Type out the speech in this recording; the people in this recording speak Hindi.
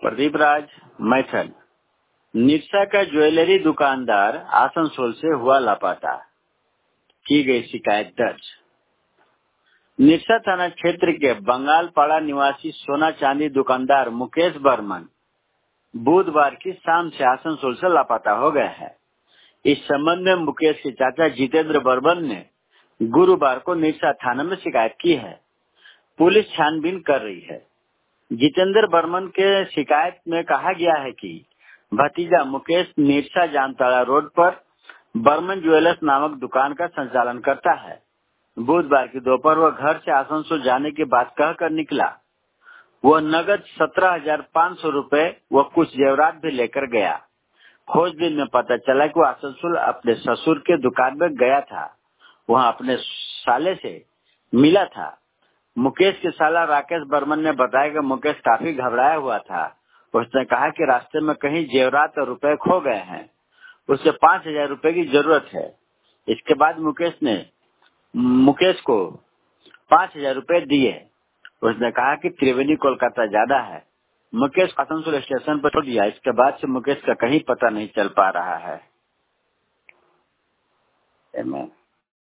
प्रदीप राज मैथन। निरसा का ज्वेलरी दुकानदार आसनसोल से हुआ लापता, की गई शिकायत दर्ज। निरसा थाना क्षेत्र के बंगालपाड़ा निवासी सोना चांदी दुकानदार मुकेश बर्मन बुधवार की शाम से आसनसोल से लापता हो गए हैं। इस संबंध में मुकेश के चाचा जितेंद्र बर्मन ने गुरुवार को निरसा थाना में शिकायत की है। पुलिस छानबीन कर रही है। जितेंद्र बर्मन के शिकायत में कहा गया है कि भतीजा मुकेश निरसा जामताड़ा रोड पर बर्मन ज्वेलर्स नामक दुकान का संचालन करता है। बुधवार की दोपहर वह घर से आसनसोल जाने की बात कहकर निकला। वह नगद 17,500 रुपए व कुछ जेवरात भी लेकर गया। खोजबीन में पता चला कि वह आसनसोल अपने ससुर के दुकान में गया था। वहां अपने साले से मिला था। मुकेश के साला राकेश बर्मन ने बताया कि मुकेश काफी घबराया हुआ था। उसने कहा कि रास्ते में कहीं जेवरात और रुपए खो गए हैं। उसे 5,000 रुपए की जरूरत है। इसके बाद मुकेश को 5,000 रुपए दिए। उसने कहा कि त्रिवेणी कोलकाता ज्यादा है। मुकेश को आसनसोल स्टेशन पर छोड़ दिया। इसके बाद से मुकेश का कहीं पता नहीं चल पा रहा है।